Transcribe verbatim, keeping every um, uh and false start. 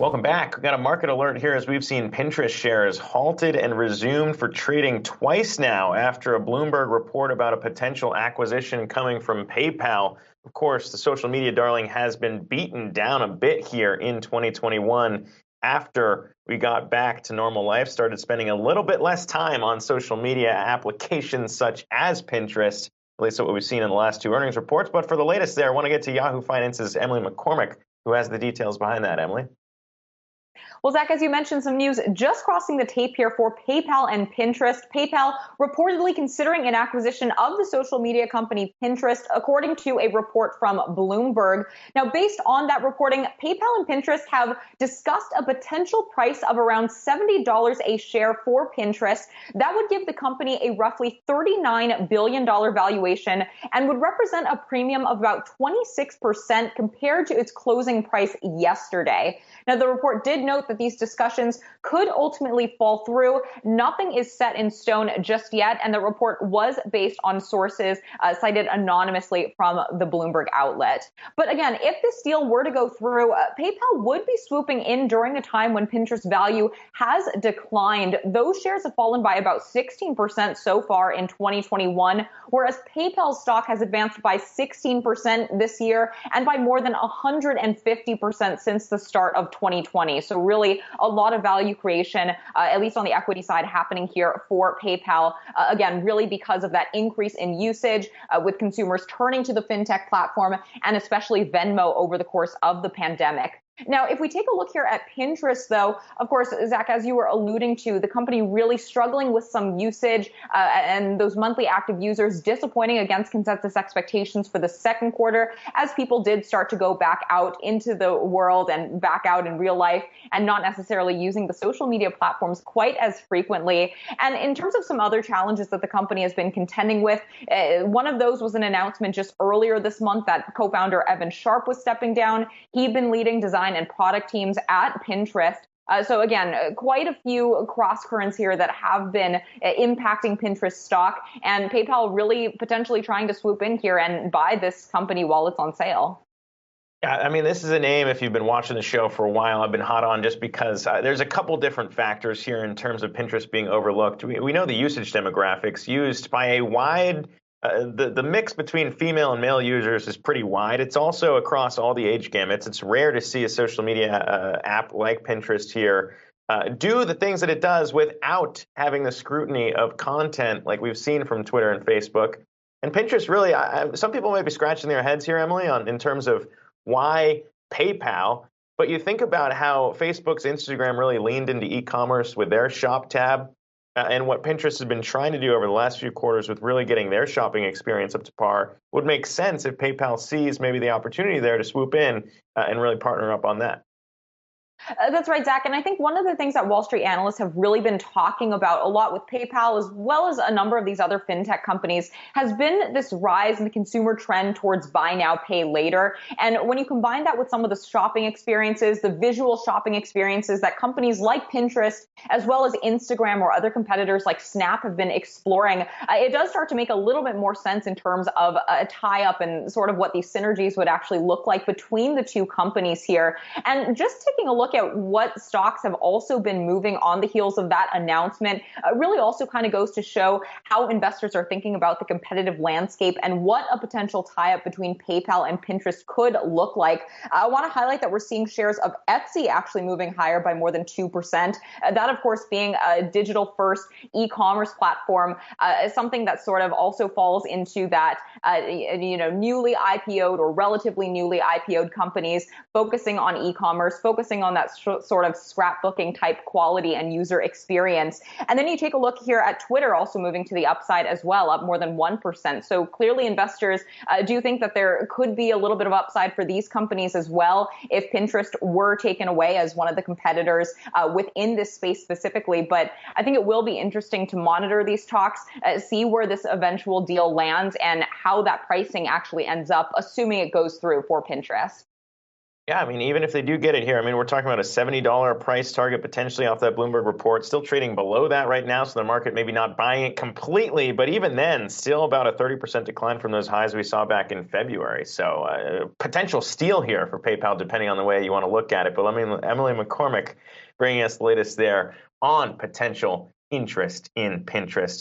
Welcome back. We've got a market alert here as we've seen Pinterest shares halted and resumed for trading twice now after a Bloomberg report about a potential acquisition coming from PayPal. Of course, the social media darling has been beaten down a bit here in twenty twenty-one after we got back to normal life, started spending a little bit less time on social media applications such as Pinterest. At least what we've seen in the last two earnings reports. But for the latest there, I want to get to Yahoo Finance's Emily McCormick, who has the details behind that. Emily? Well, Zach, as you mentioned, some news just crossing the tape here for PayPal and Pinterest. PayPal reportedly considering an acquisition of the social media company Pinterest, according to a report from Bloomberg. Now, based on that reporting, PayPal and Pinterest have discussed a potential price of around seventy dollars a share for Pinterest. That would give the company a roughly thirty-nine billion dollars valuation and would represent a premium of about twenty-six percent compared to its closing price yesterday. Now, the report did note that these discussions could ultimately fall through. Nothing is set in stone just yet, and the report was based on sources uh, cited anonymously from the Bloomberg outlet. But again, if this deal were to go through, uh, PayPal would be swooping in during a time when Pinterest value has declined. Those shares have fallen by about sixteen percent so far in twenty twenty-one, whereas PayPal's stock has advanced by sixteen percent this year and by more than one hundred fifty percent since the start of twenty twenty. So really a lot of value creation, uh, at least on the equity side, happening here for PayPal. Uh, again, really because of that increase in usage uh, with consumers turning to the fintech platform and especially Venmo over the course of the pandemic. Now, if we take a look here at Pinterest, though, of course, Zach, as you were alluding to, the company really struggling with some usage uh, and those monthly active users disappointing against consensus expectations for the second quarter as people did start to go back out into the world and back out in real life and not necessarily using the social media platforms quite as frequently. And in terms of some other challenges that the company has been contending with, uh, one of those was an announcement just earlier this month that co-founder Evan Sharp was stepping down. He'd been leading design and product teams at Pinterest. Uh, so again, uh, quite a few cross currents here that have been uh, impacting Pinterest stock, and PayPal really potentially trying to swoop in here and buy this company while it's on sale. Yeah, I mean, this is a name, if you've been watching the show for a while, I've been hot on just because uh, there's a couple different factors here in terms of Pinterest being overlooked. We, we know the usage demographics used by a wide Uh, the, the mix between female and male users is pretty wide. It's also across all the age gamuts. It's rare to see a social media uh, app like Pinterest here uh, do the things that it does without having the scrutiny of content like we've seen from Twitter and Facebook. And Pinterest really, I, some people might be scratching their heads here, Emily, on in terms of why PayPal. But you think about how Facebook's Instagram really leaned into e-commerce with their shop tab. Uh, and what Pinterest has been trying to do over the last few quarters with really getting their shopping experience up to par would make sense if PayPal sees maybe the opportunity there to swoop in uh, and really partner up on that. Uh, that's right, Zach. And I think one of the things that Wall Street analysts have really been talking about a lot with PayPal, as well as a number of these other fintech companies, has been this rise in the consumer trend towards buy now, pay later. And when you combine that with some of the shopping experiences, the visual shopping experiences that companies like Pinterest, as well as Instagram or other competitors like Snap have been exploring, uh, it does start to make a little bit more sense in terms of a tie-up and sort of what these synergies would actually look like between the two companies here. And just taking a look at what stocks have also been moving on the heels of that announcement uh, really also kind of goes to show how investors are thinking about the competitive landscape and what a potential tie-up between PayPal and Pinterest could look like. I want to highlight that we're seeing shares of Etsy actually moving higher by more than two percent. Uh, that, of course, being a digital-first e-commerce platform uh, is something that sort of also falls into that, uh, you know, newly I P O'd or relatively newly I P O'd companies focusing on e-commerce, focusing on that sort of scrapbooking type quality and user experience. And then you take a look here at Twitter also moving to the upside as well, up more than one percent. So clearly investors uh, do think that there could be a little bit of upside for these companies as well if Pinterest were taken away as one of the competitors uh, within this space specifically. But I think it will be interesting to monitor these talks, uh, see where this eventual deal lands and how that pricing actually ends up, assuming it goes through for Pinterest. Yeah, I mean, even if they do get it here, I mean, we're talking about a seventy dollars price target potentially off that Bloomberg report, still trading below that right now, so the market maybe not buying it completely, but even then, still about a thirty percent decline from those highs we saw back in February. So uh, potential steal here for PayPal, depending on the way you want to look at it. But let me, Emily McCormick bringing us the latest there on potential interest in Pinterest.